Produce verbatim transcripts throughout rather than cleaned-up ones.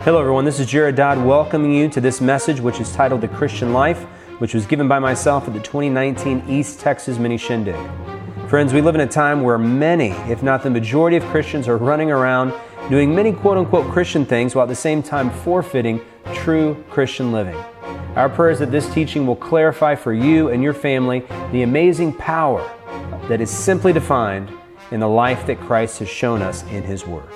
Hello everyone, this is Jared Dodd welcoming you to this message which is titled The Christian Life, which was given by myself at the twenty nineteen East Texas Mini Shindig. Friends, we live in a time where many, if not the majority of Christians are running around doing many quote-unquote Christian things while at the same time forfeiting true Christian living. Our prayer is that this teaching will clarify for you and your family the amazing power that is simply defined in the life that Christ has shown us in His Word.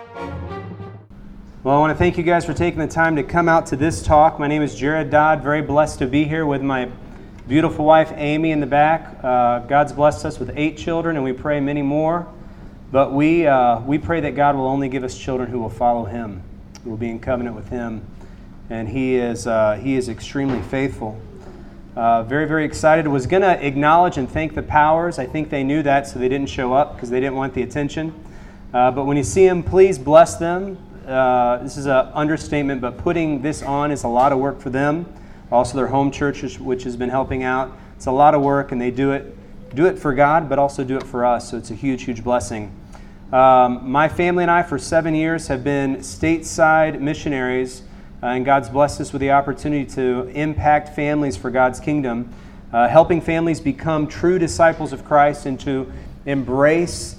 Well, I want to thank you guys for taking the time to come out to this talk. My name is Jared Dodd. Very blessed to be here with my beautiful wife, Amy, in the back. Uh, God's blessed us with eight children, and we pray many more. But we uh, we pray that God will only give us children who will follow Him, who will be in covenant with Him. And He is uh, He is extremely faithful. Uh, very, very excited. Was going to acknowledge and thank the Powers. I think they knew that, so they didn't show up because they didn't want the attention. Uh, but when you see them, please bless them. Uh, this is an understatement, but putting this on is a lot of work for them. Also their home church, which has been helping out. It's a lot of work, and they do it do it for God, but also do it for us, so it's a huge, huge blessing. Um, my family and I, for seven years, have been stateside missionaries, uh, and God's blessed us with the opportunity to impact families for God's kingdom, uh, helping families become true disciples of Christ and to embrace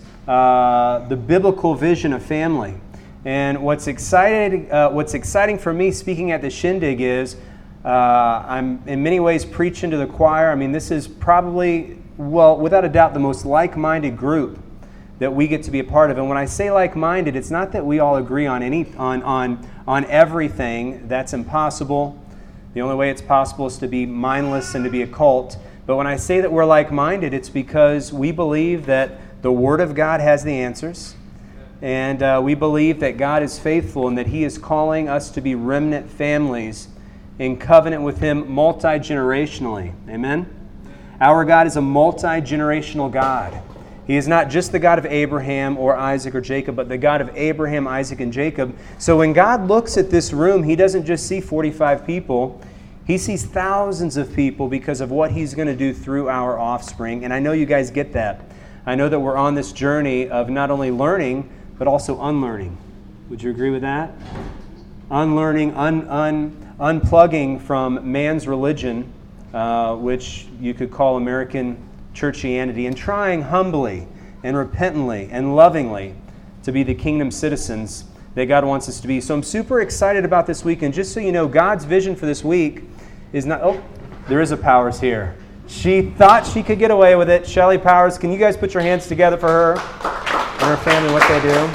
uh, the biblical vision of family. And what's exciting, uh, what's exciting for me speaking at the Shindig is uh, I'm in many ways preaching to the choir. I mean, this is probably, well, without a doubt, the most like-minded group that we get to be a part of. And when I say like-minded, it's not that we all agree on any on on on everything. That's impossible. The only way it's possible is to be mindless and to be a cult. But when I say that we're like-minded, it's because we believe that the Word of God has the answers. And uh, we believe that God is faithful and that He is calling us to be remnant families in covenant with Him multi-generationally. Amen? Our God is a multi-generational God. He is not just the God of Abraham or Isaac or Jacob, but the God of Abraham, Isaac, and Jacob. So when God looks at this room, He doesn't just see forty-five people. He sees thousands of people because of what He's going to do through our offspring. And I know you guys get that. I know that we're on this journey of not only learning, but also unlearning. Would you agree with that? Unlearning, un, un, unplugging from man's religion, uh, which you could call American churchianity, and trying humbly and repentantly and lovingly to be the kingdom citizens that God wants us to be. So I'm super excited about this week, and just so you know, God's vision for this week is not, oh, there is a Powers here. She thought she could get away with it. Shelly Powers, can you guys put your hands together for her? And her family, what they do.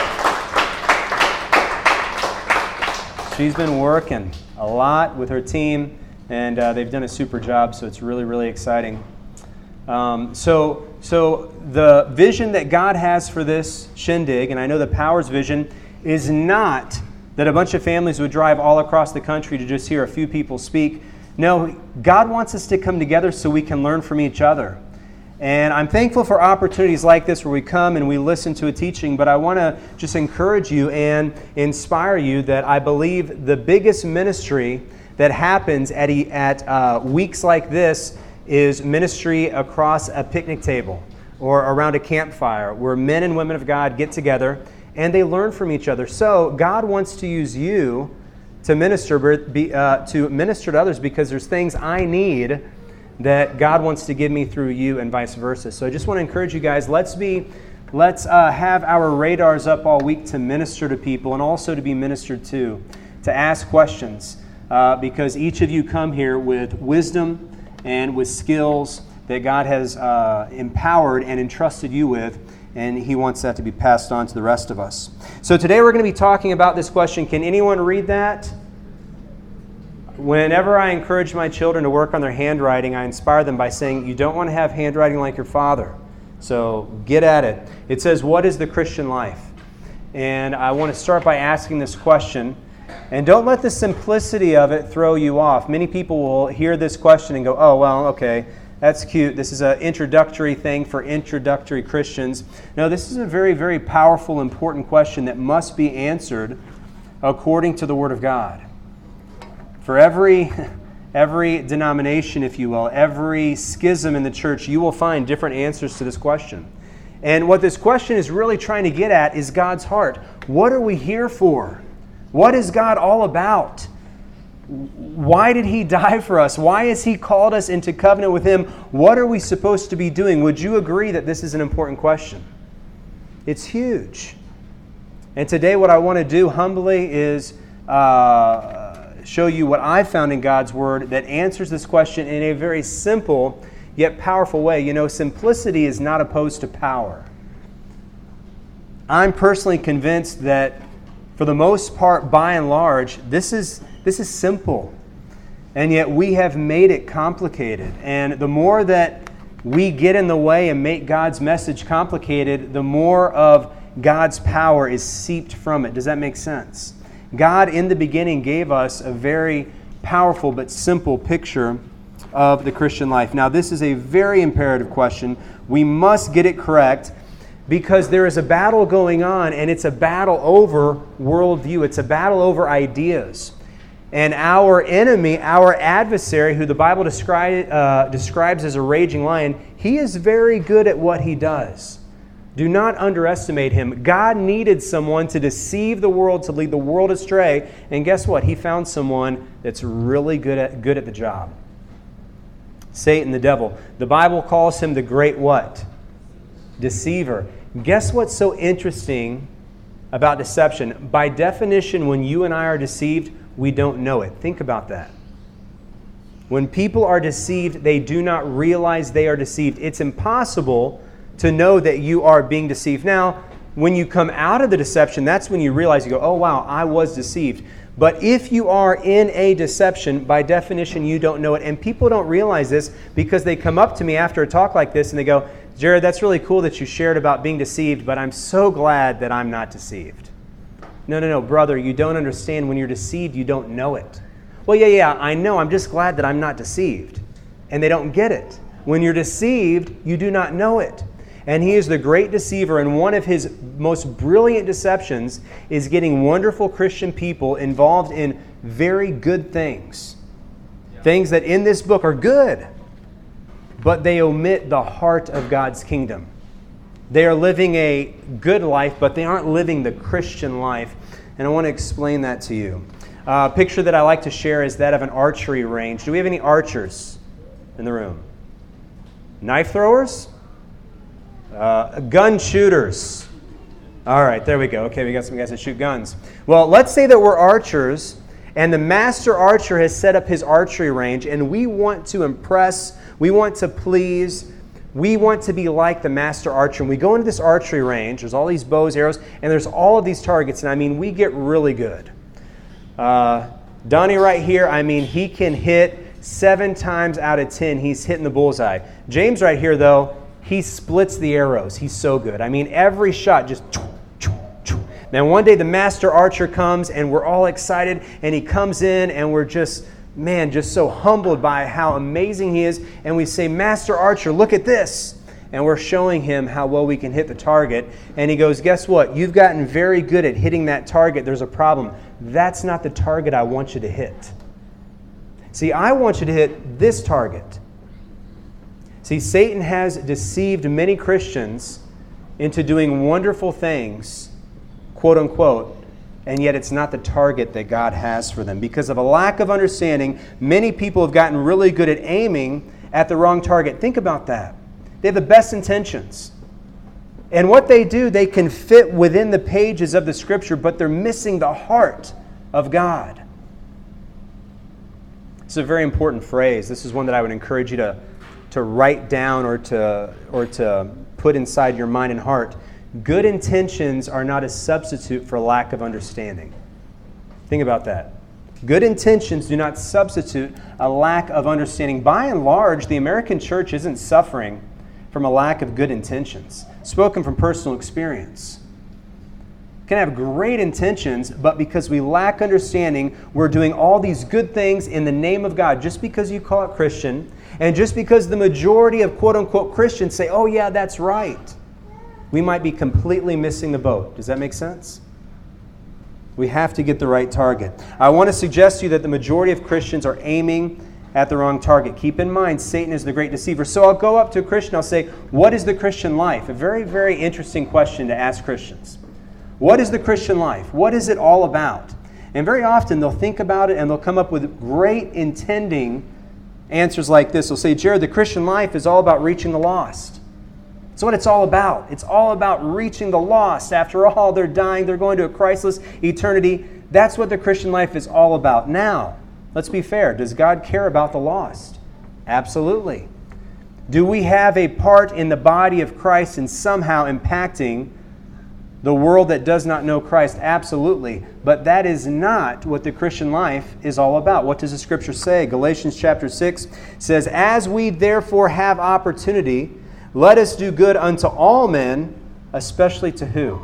She's been working a lot with her team, and uh, they've done a super job, so it's really, really exciting. Um, so, so the vision that God has for this Shindig, and I know the Powers vision, is not that a bunch of families would drive all across the country to just hear a few people speak. No, God wants us to come together so we can learn from each other. And I'm thankful for opportunities like this where we come and we listen to a teaching, but I want to just encourage you and inspire you that I believe the biggest ministry that happens at, at uh, weeks like this is ministry across a picnic table or around a campfire where men and women of God get together and they learn from each other. So God wants to use you to minister, be, uh, to minister to others because there's things I need that God wants to give me through you and vice versa. So I just want to encourage you guys, let's be, let's uh, have our radars up all week to minister to people and also to be ministered to, to ask questions, uh, because each of you come here with wisdom and with skills that God has uh, empowered and entrusted you with, and He wants that to be passed on to the rest of us. So today we're going to be talking about this question. Can anyone read that? Whenever I encourage my children to work on their handwriting, I inspire them by saying, you don't want to have handwriting like your father. So get at it. It says, what is the Christian life? And I want to start by asking this question. And don't let the simplicity of it throw you off. Many people will hear this question and go, oh, well, okay, that's cute. This is an introductory thing for introductory Christians. No, this is a very, very powerful, important question that must be answered according to the Word of God. For every every denomination, if you will, every schism in the church, you will find different answers to this question. And what this question is really trying to get at is God's heart. What are we here for? What is God all about? Why did He die for us? Why has He called us into covenant with Him? What are we supposed to be doing? Would you agree that this is an important question? It's huge. And today what I want to do humbly is uh, show you what I found in God's Word that answers this question in a very simple yet powerful way. You know, simplicity is not opposed to power. I'm personally convinced that for the most part, by and large, this is this is simple. And yet we have made it complicated. And the more that we get in the way and make God's message complicated, the more of God's power is seeped from it. Does that make sense? God in the beginning gave us a very powerful but simple picture of the Christian life. Now, this is a very imperative question. We must get it correct because there is a battle going on, and it's a battle over worldview. It's a battle over ideas. And our enemy, our adversary, who the Bible descri- uh, describes as a raging lion, he is very good at what he does. Do not underestimate him. God needed someone to deceive the world, to lead the world astray. And guess what? He found someone that's really good at, good at the job. Satan, the devil. The Bible calls him the great what? Deceiver. Guess what's so interesting about deception? By definition, when you and I are deceived, we don't know it. Think about that. When people are deceived, they do not realize they are deceived. It's impossible to know that you are being deceived. Now, when you come out of the deception, that's when you realize, you go, oh wow, I was deceived. But if you are in a deception, by definition, you don't know it. And people don't realize this because they come up to me after a talk like this and they go, Jared, that's really cool that you shared about being deceived, but I'm so glad that I'm not deceived. No, no, no, brother, you don't understand. When you're deceived, you don't know it. Well, yeah, yeah, I know. I'm just glad that I'm not deceived. And they don't get it. When you're deceived, you do not know it. And he is the great deceiver, and one of his most brilliant deceptions is getting wonderful Christian people involved in very good things. Yeah. Things that in this book are good, but they omit the heart of God's kingdom. They are living a good life, but they aren't living the Christian life. And I want to explain that to you. A uh, picture that I like to share is that of an archery range. Do we have any archers in the room? Knife throwers? Uh, gun shooters. All right, there we go. Okay, we got some guys that shoot guns. Well, let's say that we're archers, and the master archer has set up his archery range, and we want to impress, we want to please, we want to be like the master archer. And we go into this archery range, there's all these bows, arrows, and there's all of these targets, and I mean, we get really good. Uh, Donnie right here, I mean, he can hit seven times out of ten, he's hitting the bullseye. James right here, though, he splits the arrows. He's so good. I mean, every shot just... Then one day the master archer comes and we're all excited, and he comes in and we're just, man, just so humbled by how amazing he is. And we say, Master Archer, look at this. And we're showing him how well we can hit the target. And he goes, guess what? You've gotten very good at hitting that target. There's a problem. That's not the target I want you to hit. See, I want you to hit this target. See, Satan has deceived many Christians into doing wonderful things, quote unquote, and yet it's not the target that God has for them. Because of a lack of understanding, many people have gotten really good at aiming at the wrong target. Think about that. They have the best intentions. And what they do, they can fit within the pages of the Scripture, but they're missing the heart of God. It's a very important phrase. This is one that I would encourage you to to write down or to or to put inside your mind and heart. Good intentions are not a substitute for lack of understanding. Think about that. Good intentions do not substitute a lack of understanding. By and large, the American church isn't suffering from a lack of good intentions. Spoken from personal experience. Can have great intentions, but because we lack understanding, we're doing all these good things in the name of God. Just because you call it Christian, and just because the majority of quote-unquote Christians say, oh yeah, that's right, we might be completely missing the boat. Does that make sense? We have to get the right target. I want to suggest to you that the majority of Christians are aiming at the wrong target. Keep in mind, Satan is the great deceiver. So I'll go up to a Christian, I'll say, what is the Christian life? A very, very interesting question to ask Christians. What is the Christian life? What is it all about? And very often they'll think about it and they'll come up with great intending answers like this. They'll say, Jared, the Christian life is all about reaching the lost. That's what it's all about. It's all about reaching the lost. After all, they're dying. They're going to a Christless eternity. That's what the Christian life is all about. Now, let's be fair. Does God care about the lost? Absolutely. Do we have a part in the body of Christ in somehow impacting the world that does not know Christ? Absolutely. But that is not what the Christian life is all about. What does the Scripture say? Galatians chapter six says, As we therefore have opportunity, let us do good unto all men, especially to who?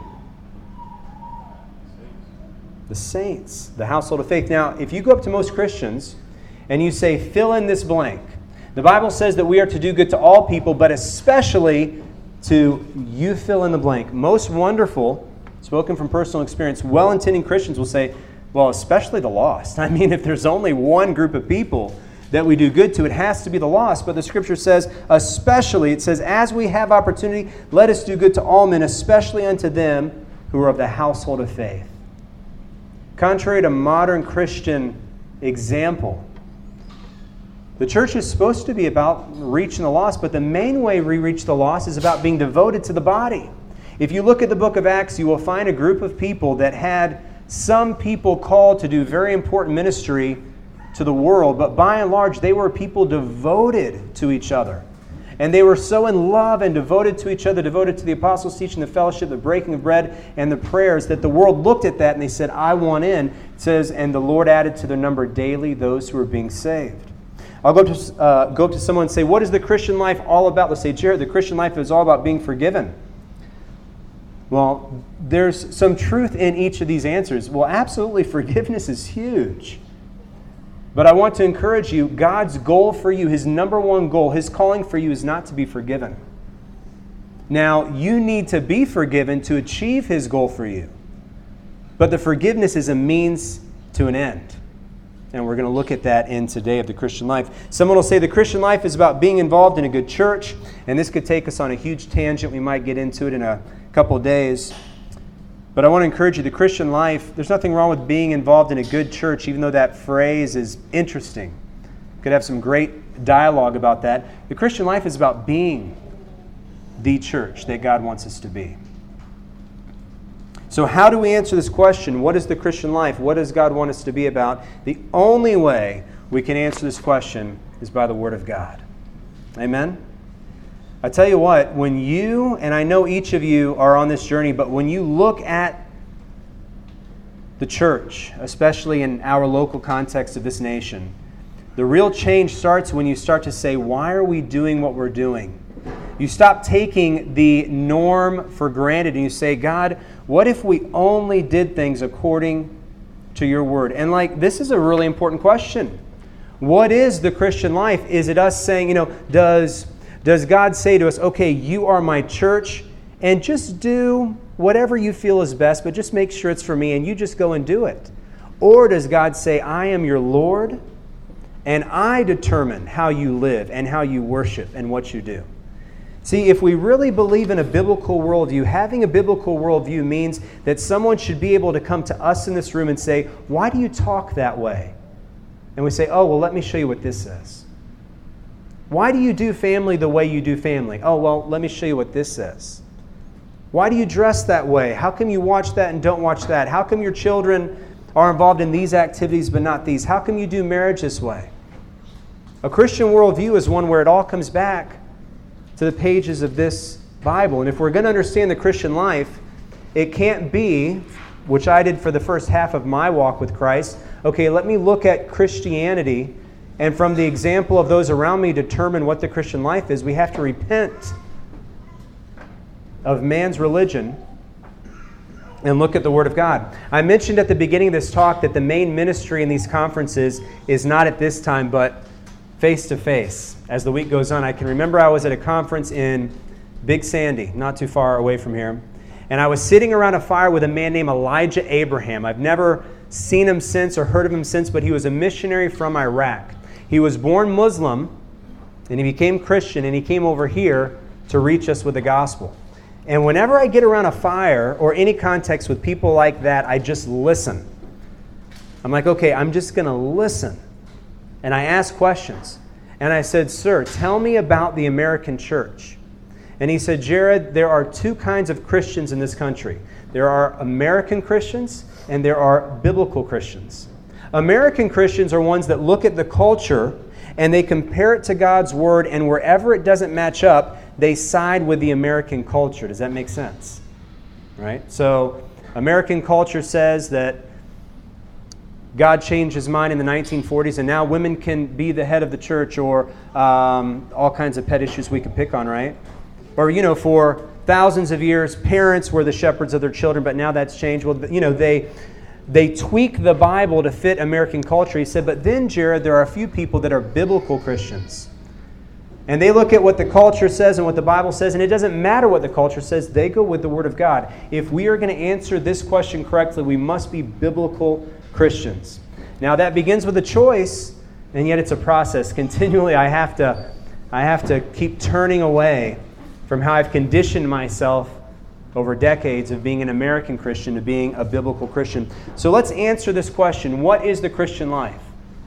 The saints, the household of faith. Now, if you go up to most Christians and you say, fill in this blank, the Bible says that we are to do good to all people, but especially to you fill in the blank. Most wonderful, spoken from personal experience, well-intending Christians will say, well, especially the lost. I mean, if there's only one group of people that we do good to, it has to be the lost. But the Scripture says, especially, it says, as we have opportunity, let us do good to all men, especially unto them who are of the household of faith. Contrary to modern Christian example, the church is supposed to be about reaching the lost, but the main way we reach the lost is about being devoted to the body. If you look at the book of Acts, you will find a group of people that had some people called to do very important ministry to the world, but by and large, they were people devoted to each other. And they were so in love and devoted to each other, devoted to the apostles' teaching, the fellowship, the breaking of bread, and the prayers, that the world looked at that and they said, I want in. It says, and the Lord added to their number daily those who were being saved. I'll go up to, uh, go up to someone and say, what is the Christian life all about? They'll say, Jared, the Christian life is all about being forgiven. Well, there's some truth in each of these answers. Well, absolutely, forgiveness is huge. But I want to encourage you, God's goal for you, His number one goal, His calling for you is not to be forgiven. Now, you need to be forgiven to achieve His goal for you. But the forgiveness is a means to an end. And we're going to look at that in today of the Christian life. Someone will say the Christian life is about being involved in a good church. And this could take us on a huge tangent. We might get into it in a couple of days. But I want to encourage you, the Christian life, there's nothing wrong with being involved in a good church, even though that phrase is interesting. We could have some great dialogue about that. The Christian life is about being the church that God wants us to be. So how do we answer this question? What is the Christian life? What does God want us to be about? The only way we can answer this question is by the Word of God. Amen? I tell you what, when you, and I know each of you are on this journey, but when you look at the church, especially in our local context of this nation, the real change starts when you start to say, why are we doing what we're doing? You stop taking the norm for granted and you say, God, what if we only did things according to your word? And like, this is a really important question. What is the Christian life? Is it us saying, you know, does... Does God say to us, okay, you are my church, and just do whatever you feel is best, but just make sure it's for me, and you just go and do it? Or does God say, I am your Lord, and I determine how you live and how you worship and what you do? See, if we really believe in a biblical worldview, having a biblical worldview means that someone should be able to come to us in this room and say, why do you talk that way? And we say, oh, well, let me show you what this says. Why do you do family the way you do family? Oh, well, let me show you what this says. Why do you dress that way? How come you watch that and don't watch that? How come your children are involved in these activities but not these? How come you do marriage this way? A Christian worldview is one where it all comes back to the pages of this Bible. And if we're going to understand the Christian life, it can't be, which I did for the first half of my walk with Christ, okay, let me look at Christianity and from the example of those around me determine what the Christian life is. We have to repent of man's religion and look at the Word of God. I mentioned at the beginning of this talk that the main ministry in these conferences is not at this time, but face-to-face. As the week goes on, I can remember I was at a conference in Big Sandy, not too far away from here, and I was sitting around a fire with a man named Elijah Abraham. I've never seen him since or heard of him since, but he was a missionary from Iraq. He was born Muslim, and he became Christian, and he came over here to reach us with the gospel. And whenever I get around a fire or any context with people like that, I just listen. I'm like, okay, I'm just going to listen. And I asked questions. And I said, sir, tell me about the American church. And he said, Jared, there are two kinds of Christians in this country. There are American Christians and there are biblical Christians. American Christians are ones that look at the culture and they compare it to God's Word, and wherever it doesn't match up, they side with the American culture. Does that make sense? Right? So, American culture says that God changed His mind in the nineteen forties, and now women can be the head of the church, or um, all kinds of pet issues we could pick on, right? Or, you know, for thousands of years, parents were the shepherds of their children, but now that's changed. Well, you know, they they tweak the Bible to fit American culture. He said, but then, Jared, there are a few people that are biblical Christians. And they look at what the culture says and what the Bible says, and it doesn't matter what the culture says. They go with the Word of God. If we are going to answer this question correctly, we must be biblical Christians. Now, that begins with a choice, and yet it's a process. Continually, I have to, I have to keep turning away from how I've conditioned myself over decades of being an American Christian to being a biblical Christian. So let's answer this question. What is the Christian life?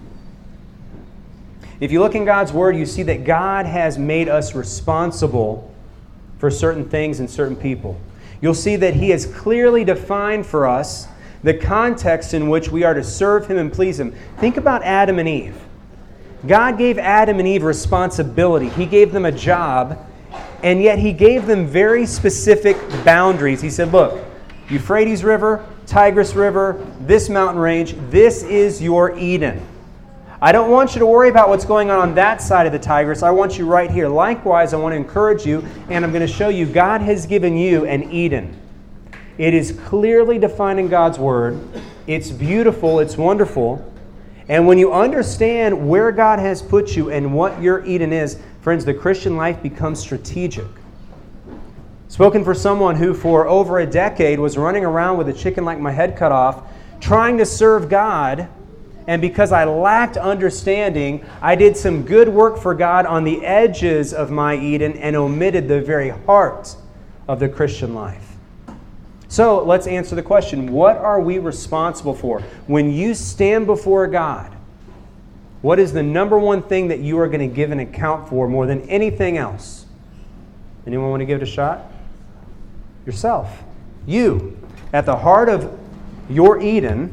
If you look in God's Word, you see that God has made us responsible for certain things and certain people. You'll see that He has clearly defined for us the context in which we are to serve Him and please Him. Think about Adam and Eve. God gave Adam and Eve responsibility. He gave them a job, and yet He gave them very specific boundaries. He said, look, Euphrates River, Tigris River, this mountain range, this is your Eden. I don't want you to worry about what's going on on that side of the Tigris. I want you right here. Likewise, I want to encourage you, and I'm going to show you God has given you an Eden. It is clearly defined in God's Word. It's beautiful. It's wonderful. And when you understand where God has put you and what your Eden is, friends, the Christian life becomes strategic. Spoken for someone who for over a decade was running around with a chicken like my head cut off, trying to serve God. And because I lacked understanding, I did some good work for God on the edges of my Eden and omitted the very heart of the Christian life. So let's answer the question, what are we responsible for? When you stand before God, what is the number one thing that you are going to give an account for more than anything else? Anyone want to give it a shot? Yourself. You. At the heart of your Eden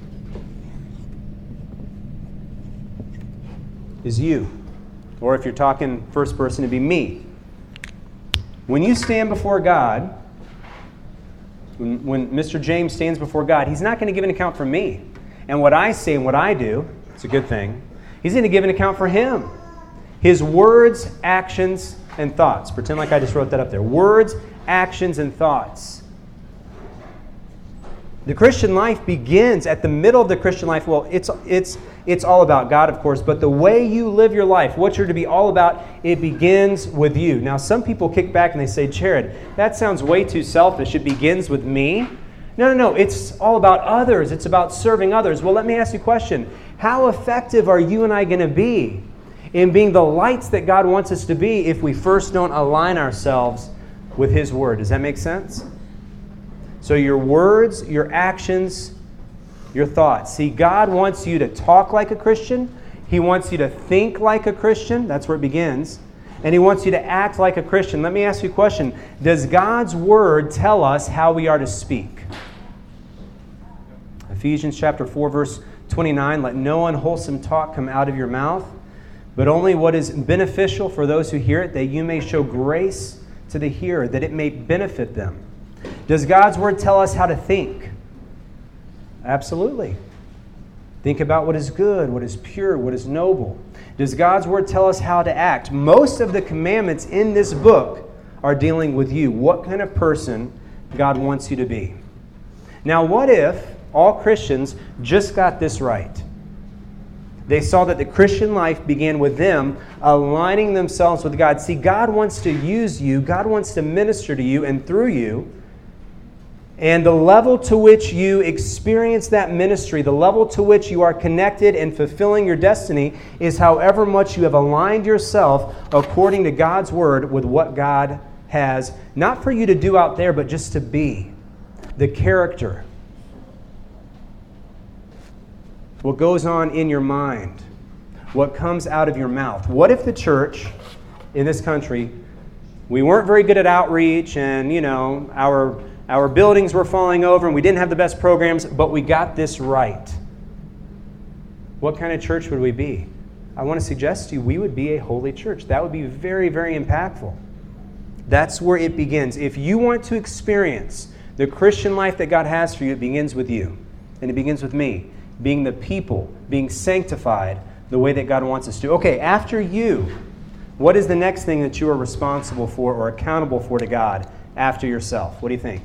is you. Or if you're talking first person, it'd be me. When you stand before God, when, when Mister James stands before God, he's not going to give an account for me. And what I say and what I do, it's a good thing, he's going to give an account for him. His words, actions, and thoughts. Pretend like I just wrote that up there. Words, actions, and thoughts. The Christian life begins at the middle of the Christian life. Well, it's it's it's all about God, of course, but the way you live your life, what you're to be all about, it begins with you. Now, some people kick back and they say, Jared, that sounds way too selfish. It begins with me. No, no, no. It's all about others. It's about serving others. Well, let me ask you a question. How effective are you and I going to be in being the lights that God wants us to be if we first don't align ourselves with His Word? Does that make sense? So your words, your actions, your thoughts. See, God wants you to talk like a Christian. He wants you to think like a Christian. That's where it begins. And He wants you to act like a Christian. Let me ask you a question. Does God's Word tell us how we are to speak? Ephesians chapter four, verse twenty-nine, let no unwholesome talk come out of your mouth, but only what is beneficial for those who hear it, that you may show grace to the hearer, that it may benefit them. Does God's Word tell us how to think? Absolutely. Think about what is good, what is pure, what is noble. Does God's Word tell us how to act? Most of the commandments in this book are dealing with you. What kind of person God wants you to be. Now, what if all Christians just got this right? They saw that the Christian life began with them aligning themselves with God. See, God wants to use you. God wants to minister to you and through you. And the level to which you experience that ministry, the level to which you are connected and fulfilling your destiny is however much you have aligned yourself according to God's Word with what God has, not for you to do out there, but just to be. The character. what goes on in your mind, what comes out of your mouth. What if the church in this country, we weren't very good at outreach, and, you know, our our buildings were falling over and we didn't have the best programs, but we got this right? What kind of church would we be? I want to suggest to you, we would be a holy church. That would be very, very impactful. That's where it begins. If you want to experience the Christian life that God has for you, it begins with you. And it begins with me, being the people, being sanctified the way that God wants us to. Okay, after you, what is the next thing that you are responsible for or accountable for to God after yourself? What do you think?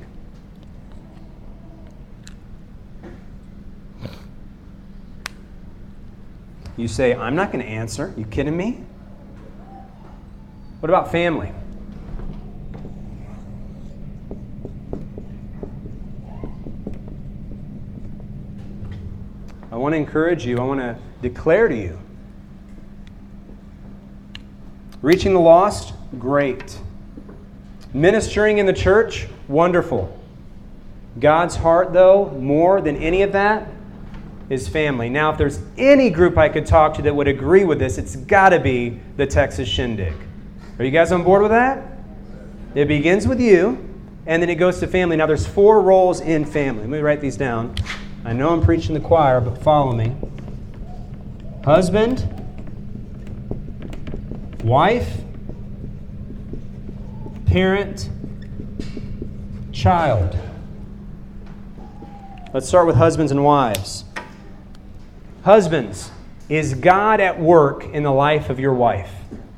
You say, I'm not going to answer. You kidding me? What about family? I want to encourage you. I want to declare to you. Reaching the lost, great. Ministering in the church, wonderful. God's heart, though, more than any of that, is family. Now, if there's any group I could talk to that would agree with this, it's got to be the Texas Shindig. Are you guys on board with that? It begins with you, and then it goes to family. Now, there's four roles in family. Let me write these down. I know I'm preaching the choir, but follow me. Husband, wife, parent, child. Let's start with husbands and wives. Husbands, is God at work in the life of your wife?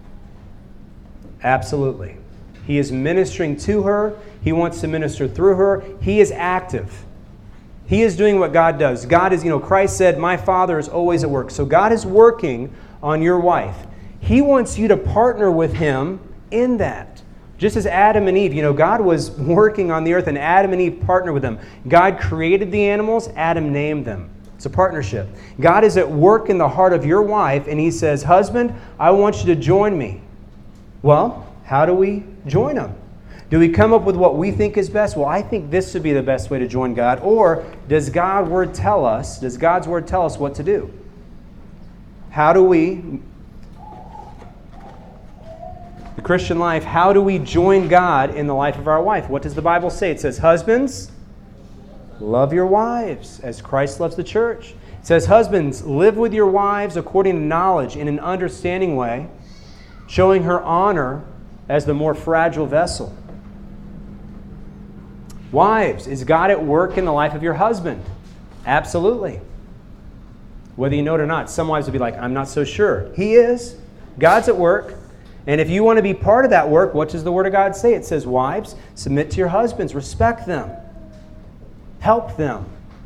Absolutely. He is ministering to her. He wants to minister through her. He is active. He is doing what God does. God is, you know, Christ said, my Father is always at work. So God is working on your wife. He wants you to partner with Him in that. Just as Adam and Eve, you know, God was working on the earth and Adam and Eve partnered with Him. God created the animals, Adam named them. It's a partnership. God is at work in the heart of your wife, and He says, husband, I want you to join me. Well, how do we join Him? Do we come up with what we think is best? Well, I think this would be the best way to join God. Or does God's Word tell us, does God's Word tell us what to do? How do we, the Christian life, how do we join God in the life of our wife? What does the Bible say? It says, husbands, love your wives as Christ loves the church. It says, husbands, live with your wives according to knowledge in an understanding way, showing her honor as the more fragile vessel. Wives, is God at work in the life of your husband? Absolutely. Whether you know it or not, some wives will be like, I'm not so sure. He is. God's at work. And if you want to be part of that work, what does the Word of God say? It says, wives, submit to your husbands, respect them. Help them.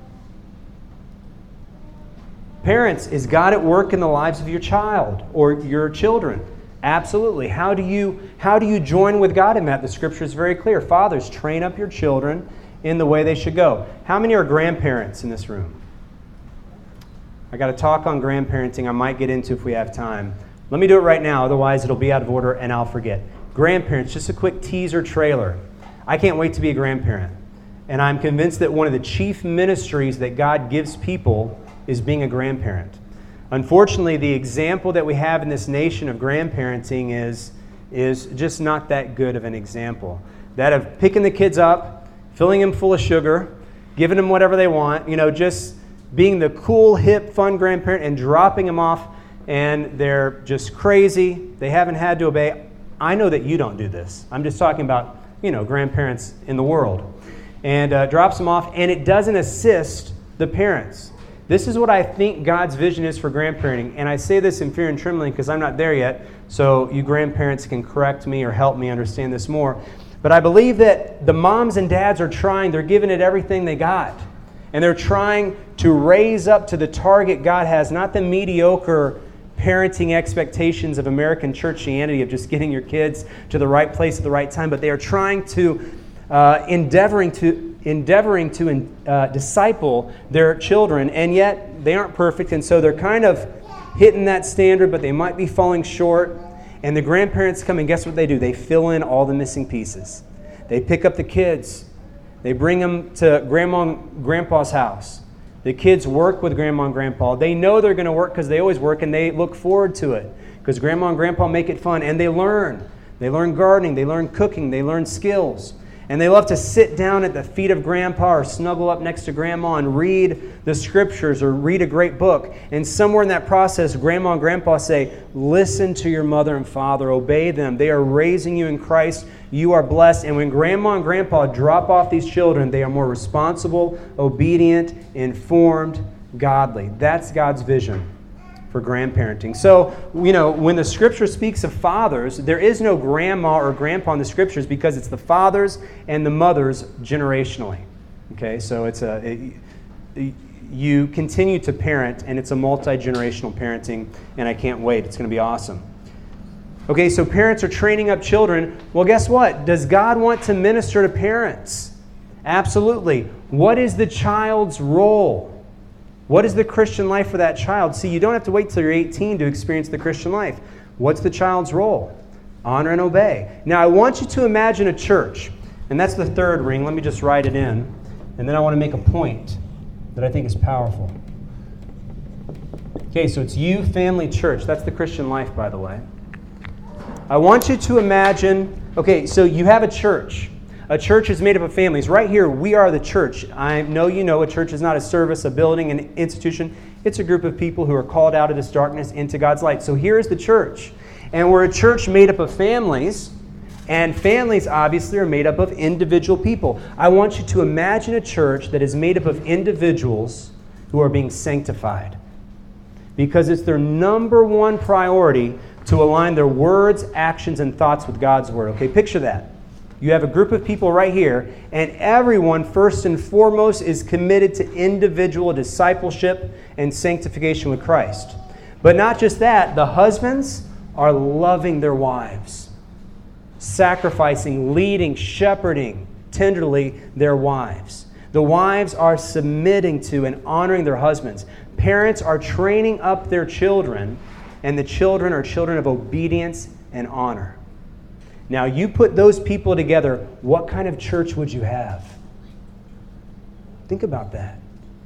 Parents, is God at work in the lives of your child or your children? Absolutely. How do you how do you join with God in that? The Scripture is very clear. Fathers, train up your children in the way they should go. How many are grandparents in this room? I got a talk on grandparenting I might get into if we have time. Let me do it right now, otherwise it'll be out of order and I'll forget. Grandparents, just a quick teaser trailer. I can't wait to be a grandparent. And I'm convinced that one of the chief ministries that God gives people is being a grandparent. Unfortunately, the example that we have in this nation of grandparenting is, is just not that good of an example. That of picking the kids up, filling them full of sugar, giving them whatever they want, you know, just being the cool, hip, fun grandparent and dropping them off, and they're just crazy. They haven't had to obey. I know that you don't do this. I'm just talking about, you know, grandparents in the world. And uh, drops them off, and it doesn't assist the parents. This is what I think God's vision is for grandparenting. And I say this in fear and trembling because I'm not there yet, so you grandparents can correct me or help me understand this more. But I believe that the moms and dads are trying, they're giving it everything they got. And they're trying to raise up to the target God has, not the mediocre parenting expectations of American churchianity of just getting your kids to the right place at the right time, but they are trying to Uh, endeavoring to endeavoring to uh, disciple their children, and yet they aren't perfect, and so they're kind of hitting that standard, but they might be falling short. And the grandparents come, and guess what they do? They fill in all the missing pieces. They pick up the kids. They bring them to grandma and grandpa's house. The kids work with Grandma and Grandpa. They know they're going to work because they always work, and they look forward to it because Grandma and Grandpa make it fun, and they learn. They learn gardening. They learn cooking. They learn skills. And they love to sit down at the feet of Grandpa or snuggle up next to Grandma and read the Scriptures or read a great book. And somewhere in that process, Grandma and Grandpa say, listen to your mother and father. Obey them. They are raising you in Christ. You are blessed. And when Grandma and Grandpa drop off these children, they are more responsible, obedient, informed, godly. That's God's vision for grandparenting. So, you know, when the Scripture speaks of fathers, there is no grandma or grandpa in the Scriptures because it's the fathers and the mothers generationally. Okay, so it's a it, you continue to parent, and it's a multi-generational parenting, and I can't wait. It's going to be awesome. Okay, so parents are training up children. Well, guess what? Does God want to minister to parents? Absolutely. What is the child's role? What is the Christian life for that child? See, you don't have to wait till you're eighteen to experience the Christian life. What's the child's role? Honor and obey. Now, I want you to imagine a church, and that's the third ring. Let me just write it in, and then I want to make a point that I think is powerful. Okay, so it's you, family, church. That's the Christian life, by the way. I want you to imagine, okay, so you have a church. A church is made up of families. Right here, we are the church. I know you know a church is not a service, a building, an institution. It's a group of people who are called out of this darkness into God's light. So here is the church. And we're a church made up of families. And families, obviously, are made up of individual people. I want you to imagine a church that is made up of individuals who are being sanctified. Because it's their number one priority to align their words, actions, and thoughts with God's Word. Okay, picture that. You have a group of people right here, and everyone, first and foremost, is committed to individual discipleship and sanctification with Christ. But not just that, the husbands are loving their wives, sacrificing, leading, shepherding tenderly their wives. The wives are submitting to and honoring their husbands. Parents are training up their children, and the children are children of obedience and honor. Now, you put those people together, what kind of church would you have? Think about that.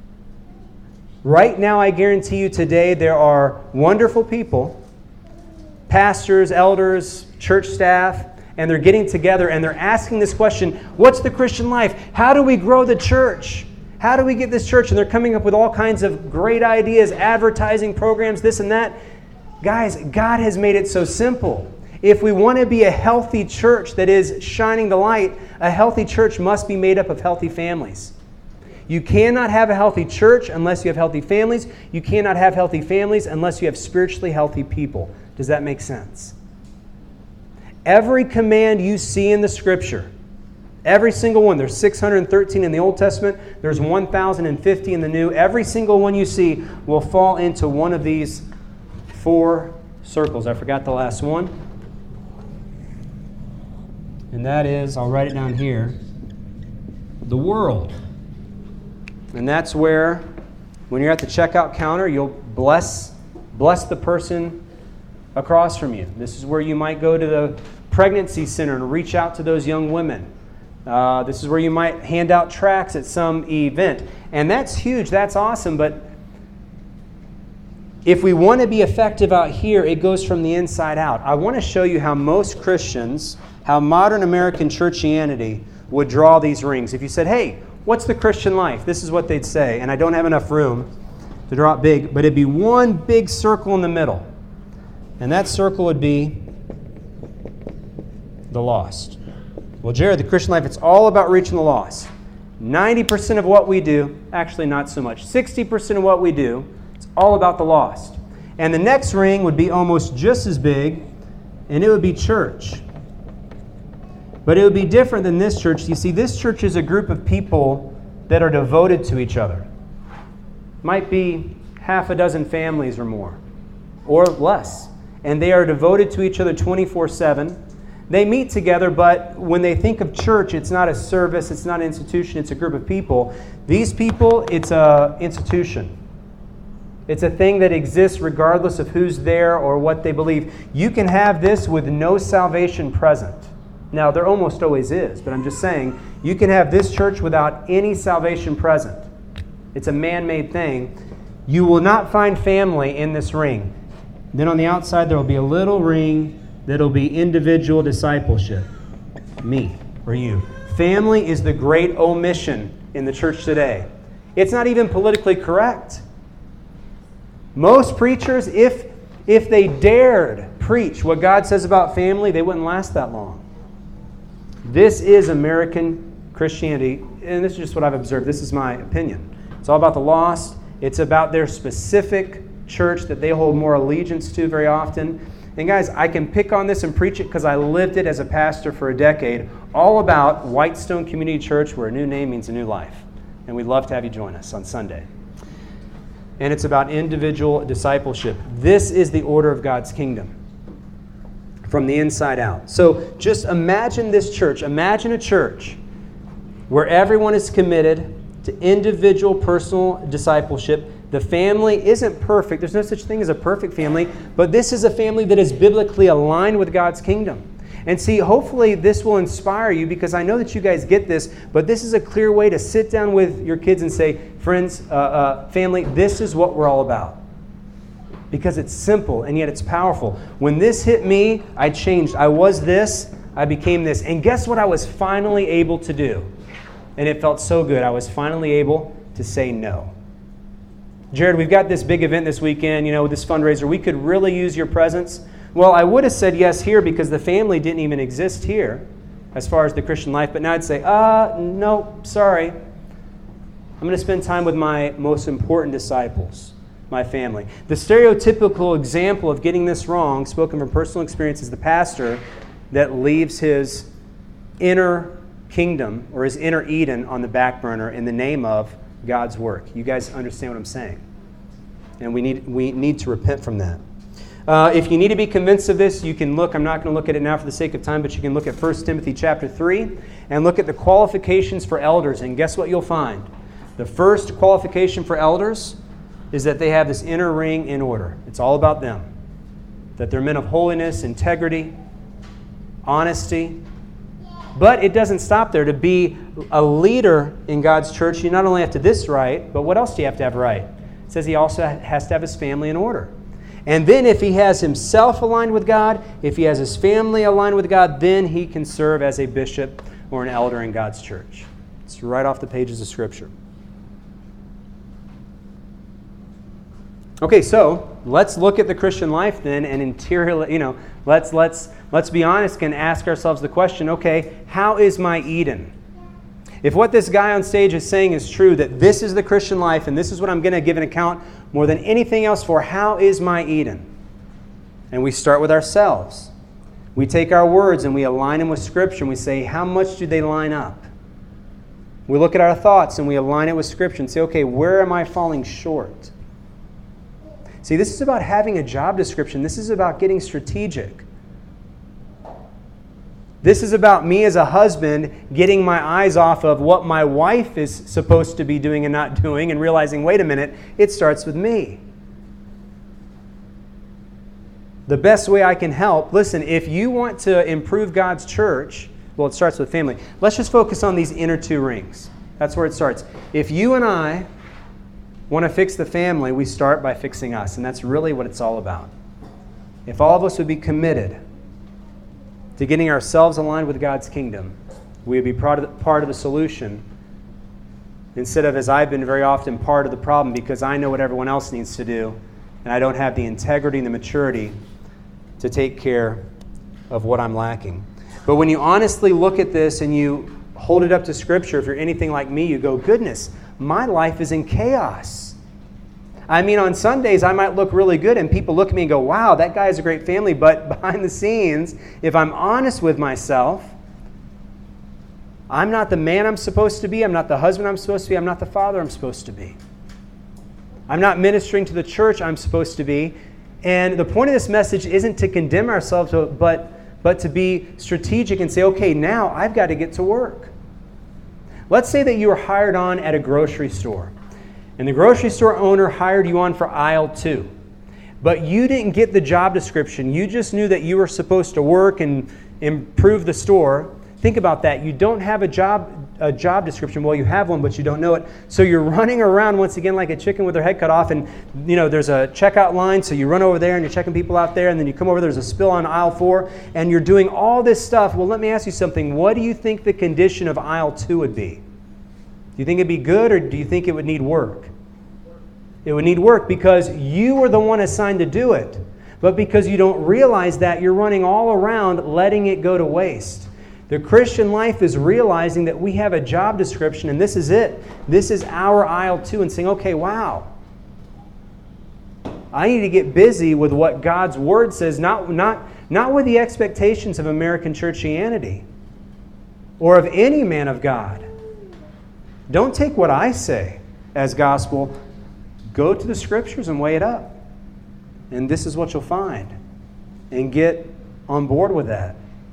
Right now, I guarantee you today there are wonderful people, pastors, elders, church staff, and they're getting together and they're asking this question, what's the Christian life? How do we grow the church? How do we get this church? And they're coming up with all kinds of great ideas, advertising programs, this and that. Guys, God has made it so simple. If we want to be a healthy church that is shining the light, a healthy church must be made up of healthy families. You cannot have a healthy church unless you have healthy families. You cannot have healthy families unless you have spiritually healthy people. Does that make sense? Every command you see in the Scripture, every single one, there's six hundred thirteen in the Old Testament, there's one thousand fifty in the New. Every single one you see will fall into one of these four circles. I forgot the last one. And that is, I'll write it down here, the world. And that's where, when you're at the checkout counter, you'll bless, bless the person across from you. This is where you might go to the pregnancy center and reach out to those young women. Uh, this is where you might hand out tracts at some event. And that's huge. That's awesome. But if we want to be effective out here, it goes from the inside out. I want to show you how most Christians, how modern American churchianity would draw these rings. If you said, hey, what's the Christian life? This is what they'd say. And I don't have enough room to draw it big, but it'd be one big circle in the middle. And that circle would be the lost. Well, Jared, the Christian life, it's all about reaching the lost. ninety percent of what we do, actually not so much, sixty percent of what we do, it's all about the lost. And the next ring would be almost just as big, and it would be church. But it would be different than this church. You see, this church is a group of people that are devoted to each other. Might be half a dozen families or more, or less. And they are devoted to each other twenty-four seven. They meet together, but when they think of church, it's not a service, it's not an institution, it's a group of people. These people, it's an institution. It's a thing that exists regardless of who's there or what they believe. You can have this with no salvation present. Now, there almost always is, but I'm just saying, you can have this church without any salvation present. It's a man-made thing. You will not find family in this ring. Then on the outside, there will be a little ring that will be individual discipleship. Me or you. Family is the great omission in the church today. It's not even politically correct. Most preachers, if, if they dared preach what God says about family, they wouldn't last that long. This is American Christianity, and this is just what I've observed. This is my opinion. It's all about the lost. It's about their specific church that they hold more allegiance to very often. And guys, I can pick on this and preach it because I lived it as a pastor for a decade, all about Whitestone Community Church, where a new name means a new life. And we'd love to have you join us on Sunday. And it's about individual discipleship. This is the order of God's kingdom from the inside out. So just imagine this church. Imagine a church where everyone is committed to individual personal discipleship. The family isn't perfect. There's no such thing as a perfect family, but this is a family that is biblically aligned with God's kingdom. And see, hopefully this will inspire you, because I know that you guys get this, but this is a clear way to sit down with your kids and say, friends, uh, uh, family, this is what we're all about. Because it's simple and yet it's powerful. When this hit me, I changed. I was this, I became this. And guess what I was finally able to do? And it felt so good. I was finally able to say no. Jared, we've got this big event this weekend, you know, this fundraiser. We could really use your presence. Well, I would have said yes here because the family didn't even exist here as far as the Christian life. But now I'd say, uh, no, sorry. I'm going to spend time with my most important disciples, my family. The stereotypical example of getting this wrong, spoken from personal experience, is the pastor that leaves his inner kingdom or his inner Eden on the back burner in the name of God's work. You guys understand what I'm saying? And we need we need to repent from that. Uh, if you need to be convinced of this, you can look. I'm not going to look at it now for the sake of time, but you can look at First Timothy chapter three and look at the qualifications for elders. And guess what you'll find? The first qualification for elders is that they have this inner ring in order. It's all about them. That they're men of holiness, integrity, honesty. But it doesn't stop there. To be a leader in God's church, you not only have to this right, but what else do you have to have right? It says he also has to have his family in order. And then if he has himself aligned with God, if he has his family aligned with God, then he can serve as a bishop or an elder in God's church. It's right off the pages of Scripture. Okay, so let's look at the Christian life then, and interiorly, you know, let's let's let's be honest and ask ourselves the question, okay, how is my Eden? If what this guy on stage is saying is true, that this is the Christian life and this is what I'm going to give an account more than anything else for, how is my Eden? And we start with ourselves. We take our words and we align them with Scripture and we say, how much do they line up? We look at our thoughts and we align it with Scripture and say, okay, where am I falling short? See, this is about having a job description. This is about getting strategic. This is about me as a husband getting my eyes off of what my wife is supposed to be doing and not doing and realizing, wait a minute, it starts with me. The best way I can help, listen, if you want to improve God's church, well, it starts with family. Let's just focus on these inner two rings. That's where it starts. If you and I want to fix the family, we start by fixing us. And that's really what it's all about. If all of us would be committed to getting ourselves aligned with God's kingdom, we would be part of the, part of the solution instead of, as I've been very often, part of the problem because I know what everyone else needs to do and I don't have the integrity and the maturity to take care of what I'm lacking. But when you honestly look at this and you hold it up to Scripture, if you're anything like me, you go, goodness, my life is in chaos. I mean, on Sundays, I might look really good, and people look at me and go, wow, that guy has a great family. But behind the scenes, if I'm honest with myself, I'm not the man I'm supposed to be. I'm not the husband I'm supposed to be. I'm not the father I'm supposed to be. I'm not ministering to the church I'm supposed to be. And the point of this message isn't to condemn ourselves, but, but to be strategic and say, okay, now I've got to get to work. Let's say that you were hired on at a grocery store, and the grocery store owner hired you on for aisle two. But you didn't get the job description. You just knew that you were supposed to work and improve the store. Think about that. You don't have a job a job description. Well, you have one, but you don't know it. So you're running around once again like a chicken with their head cut off, and you know there's a checkout line, so you run over there and you're checking people out there, and then you come over, there's a spill on aisle four, and you're doing all this stuff. Well, let me ask you something. What do you think the condition of aisle two would be? Do you think it'd be good, or do you think it would need work? It would need work because you were the one assigned to do it. But because you don't realize that, you're running all around letting it go to waste. The Christian life is realizing that we have a job description, and this is it. This is our aisle two, and saying, okay, wow. I need to get busy with what God's Word says, not, not, not with the expectations of American churchianity or of any man of God. Don't take what I say as gospel. Go to the Scriptures and weigh it up. And this is what you'll find. And get on board with that.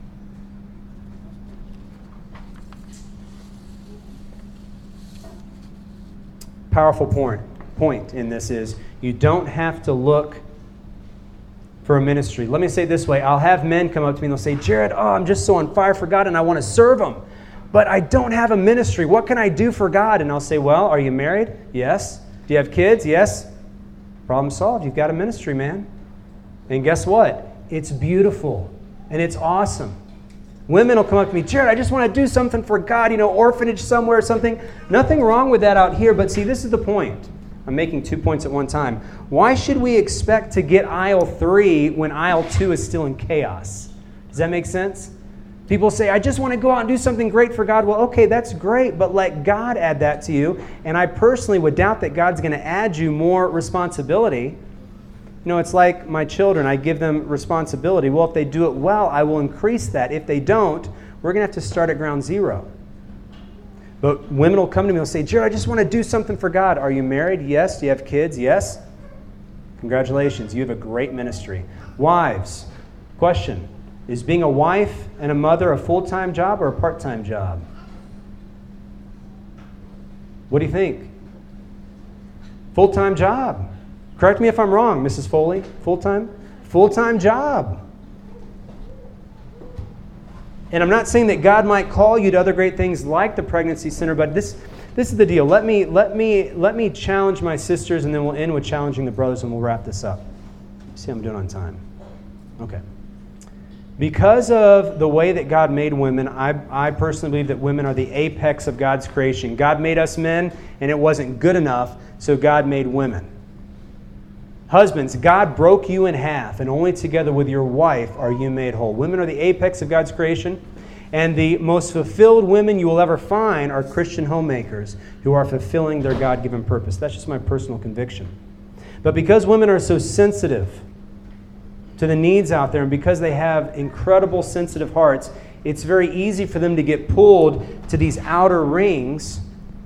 Powerful point, point in this is you don't have to look for a ministry. Let me say it this way. I'll have men come up to me and they'll say, Jared, oh, I'm just so on fire for God and I want to serve Him. But I don't have a ministry. What can I do for God? And I'll say, well, are you married? Yes. Do you have kids? Yes. Problem solved. You've got a ministry, man. And guess what? It's beautiful and it's awesome. Women will come up to me, Jared, I just want to do something for God, you know, orphanage somewhere or something. Nothing wrong with that out here, but see, this is the point. I'm making two points at one time. Why should we expect to get aisle three when aisle two is still in chaos? Does that make sense? People say, I just want to go out and do something great for God. Well, okay, that's great, but let God add that to you. And I personally would doubt that God's going to add you more responsibility. You know, it's like my children. I give them responsibility. Well, if they do it well, I will increase that. If they don't, we're going to have to start at ground zero. But women will come to me and say, Jared, I just want to do something for God. Are you married? Yes. Do you have kids? Yes. Congratulations. You have a great ministry. Wives, question. Is being a wife and a mother a full-time job or a part-time job? What do you think? Full-time job. Correct me if I'm wrong, Missus Foley. Full-time? Full-time job. And I'm not saying that God might call you to other great things like the pregnancy center, but this this is the deal. Let me let me let me challenge my sisters, and then we'll end with challenging the brothers, and we'll wrap this up. See how I'm doing on time. Okay. Because of the way that God made women, I, I personally believe that women are the apex of God's creation. God made us men, and it wasn't good enough, so God made women. Husbands, God broke you in half, and only together with your wife are you made whole. Women are the apex of God's creation, and the most fulfilled women you will ever find are Christian homemakers who are fulfilling their God-given purpose. That's just my personal conviction. But because women are so sensitive to the needs out there, and because they have incredible sensitive hearts, it's very easy for them to get pulled to these outer rings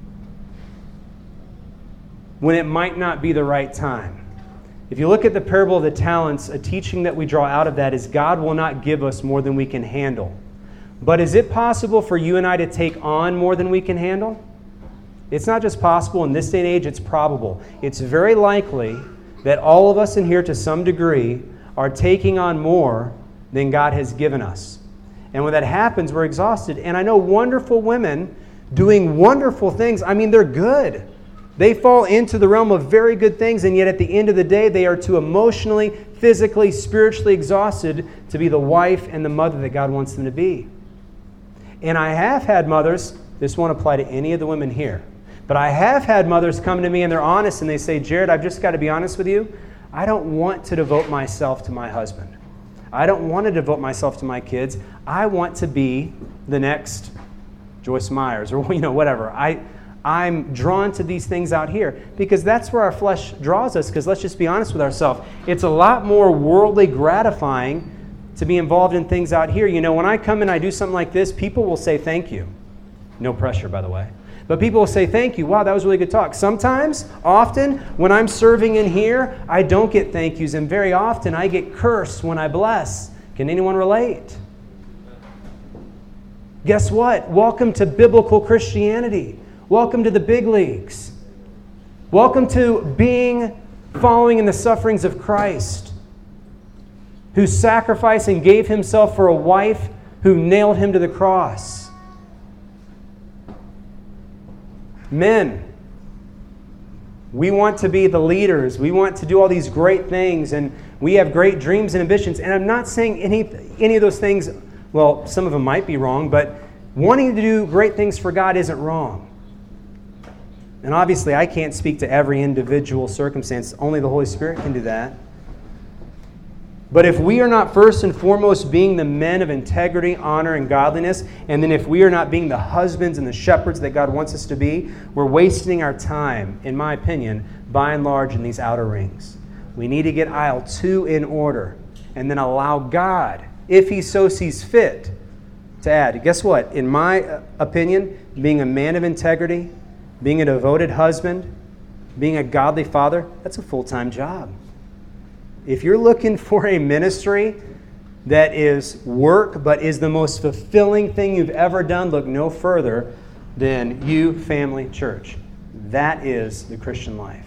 when it might not be the right time. If you look at the parable of the talents, a teaching that we draw out of that is God will not give us more than we can handle. But is it possible for you and I to take on more than we can handle? It's not just possible. In this day and age, it's probable. It's very likely that all of us in here to some degree are taking on more than God has given us. And when that happens, we're exhausted. And I know wonderful women doing wonderful things. I mean, they're good. They fall into the realm of very good things, and yet at the end of the day, they are too emotionally, physically, spiritually exhausted to be the wife and the mother that God wants them to be. And I have had mothers, this won't apply to any of the women here, but I have had mothers come to me and they're honest and they say, Jared, I've just got to be honest with you. I don't want to devote myself to my husband. I don't want to devote myself to my kids. I want to be the next Joyce Myers or you know whatever. I, I'm drawn to these things out here because that's where our flesh draws us, because let's just be honest with ourselves. It's a lot more worldly gratifying to be involved in things out here. You know, when I come and I do something like this, people will say thank you. No pressure, by the way. But people will say, thank you. Wow, that was really good talk. Sometimes, often, when I'm serving in here, I don't get thank yous. And very often, I get cursed when I bless. Can anyone relate? Guess what? Welcome to biblical Christianity. Welcome to the big leagues. Welcome to being, following in the sufferings of Christ, who sacrificed and gave Himself for a wife who nailed Him to the cross. Men, we want to be the leaders. We want to do all these great things, and we have great dreams and ambitions. And I'm not saying any, any of those things, well, some of them might be wrong, but wanting to do great things for God isn't wrong. And obviously, I can't speak to every individual circumstance. Only the Holy Spirit can do that. But if we are not first and foremost being the men of integrity, honor, and godliness, and then if we are not being the husbands and the shepherds that God wants us to be, we're wasting our time, in my opinion, by and large in these outer rings. We need to get aisle two in order and then allow God, if He so sees fit, to add. Guess what? In my opinion, being a man of integrity, being a devoted husband, being a godly father, that's a full-time job. If you're looking for a ministry that is work but is the most fulfilling thing you've ever done, look no further than You Family Church. That is the Christian life.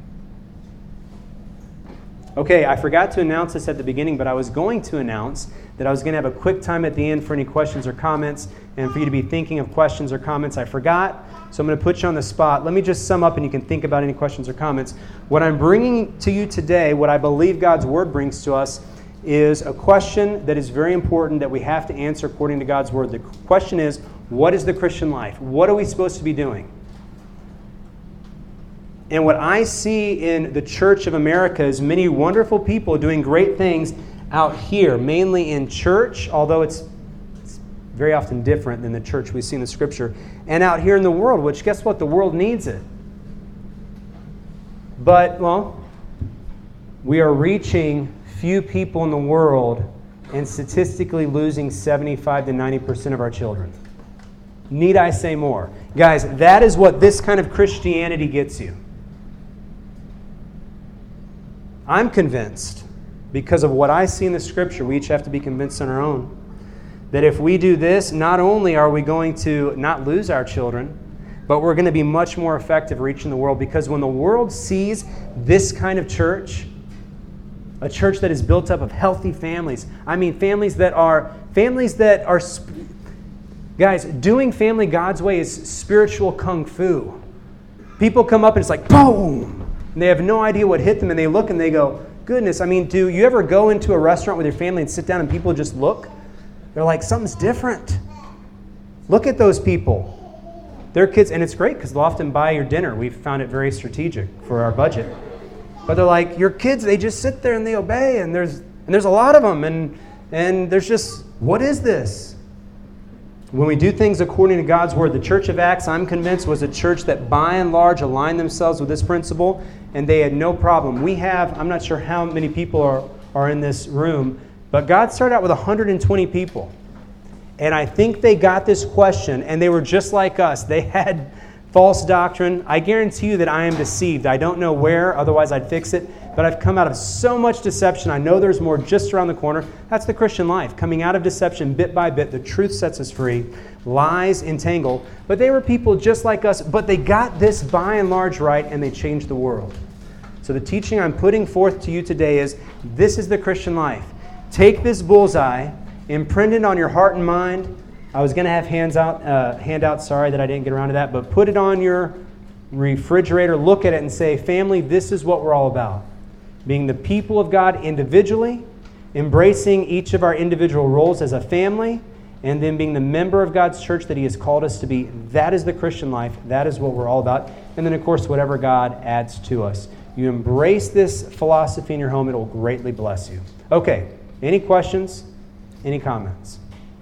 Okay, I forgot to announce this at the beginning, but I was going to announce that I was going to have a quick time at the end for any questions or comments and for you to be thinking of questions or comments. I forgot, so I'm going to put you on the spot. Let me just sum up and you can think about any questions or comments. What I'm bringing to you today, what I believe God's Word brings to us, is a question that is very important that we have to answer according to God's Word. The question is, what is the Christian life? What are we supposed to be doing? And what I see in the Church of America is many wonderful people doing great things out here, mainly in church, although it's, it's very often different than the church we see in the Scripture, and out here in the world, which guess what? The world needs it. But, well, we are reaching few people in the world and statistically losing seventy-five to ninety percent of our children. Need I say more? Guys, that is what this kind of Christianity gets you. I'm convinced, because of what I see in the Scripture, we each have to be convinced on our own, that if we do this, not only are we going to not lose our children, but we're going to be much more effective reaching the world. Because when the world sees this kind of church, a church that is built up of healthy families, I mean families that are, families that are, guys, doing family God's way is spiritual kung fu. People come up and it's like, boom! And they have no idea what hit them, and they look and they go, goodness, I mean, do you ever go into a restaurant with your family and sit down and people just look? They're like, something's different. Look at those people. Their kids, and it's great because they'll often buy your dinner. We've found it very strategic for our budget. But they're like, your kids, they just sit there and they obey, and there's and there's a lot of them, and and there's just, what is this? When we do things according to God's Word, the Church of Acts, I'm convinced, was a church that by and large aligned themselves with this principle, and they had no problem. We have, I'm not sure how many people are, are in this room, but God started out with one hundred twenty people. And I think they got this question, and they were just like us. They had false doctrine. I guarantee you that I am deceived. I don't know where, otherwise I'd fix it. But I've come out of so much deception. I know there's more just around the corner. That's the Christian life. Coming out of deception bit by bit. The truth sets us free. Lies entangle. But they were people just like us. But they got this by and large right, and they changed the world. So the teaching I'm putting forth to you today is, this is the Christian life. Take this bullseye, imprint it on your heart and mind. I was going to have hands out, uh, handouts. Sorry that I didn't get around to that. But put it on your refrigerator. Look at it and say, family, this is what we're all about. Being the people of God individually, embracing each of our individual roles as a family, and then being the member of God's church that He has called us to be. That is the Christian life. That is what we're all about. And then, of course, whatever God adds to us. You embrace this philosophy in your home, it will greatly bless you. Okay, any questions? Any comments?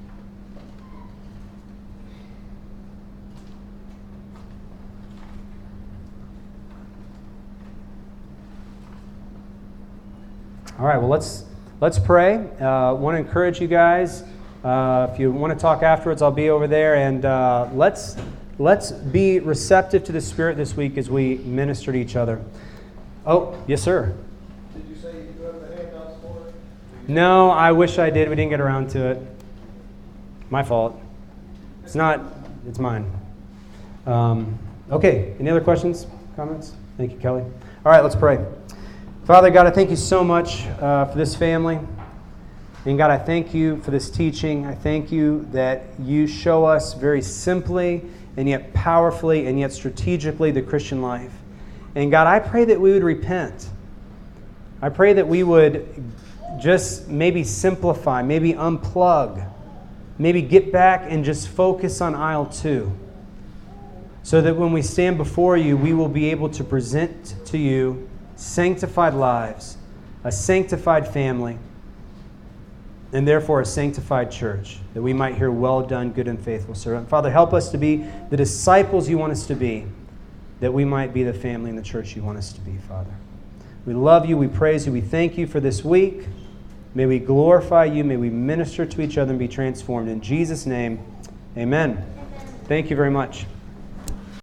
All right, well, let's let's pray. I uh, want to encourage you guys. Uh, if you want to talk afterwards, I'll be over there. And uh, let's let's be receptive to the Spirit this week as we minister to each other. Oh, yes, sir. Did you say you have the handouts for it? No, I wish I did. We didn't get around to it. My fault. It's not. It's mine. Um, okay, any other questions, comments? Thank you, Kelly. All right, let's pray. Father God, I thank you so much uh, for this family. And God, I thank you for this teaching. I thank you that you show us very simply and yet powerfully and yet strategically the Christian life. And God, I pray that we would repent. I pray that we would just maybe simplify, maybe unplug, maybe get back and just focus on aisle two, so that when we stand before you, we will be able to present to you sanctified lives, a sanctified family, and therefore a sanctified church, that we might hear, well done, good and faithful servant. Father, help us to be the disciples you want us to be, that we might be the family and the church you want us to be, Father. We love you, we praise you, we thank you for this week. May we glorify you, may we minister to each other and be transformed. In Jesus' name, amen. Amen. Thank you very much.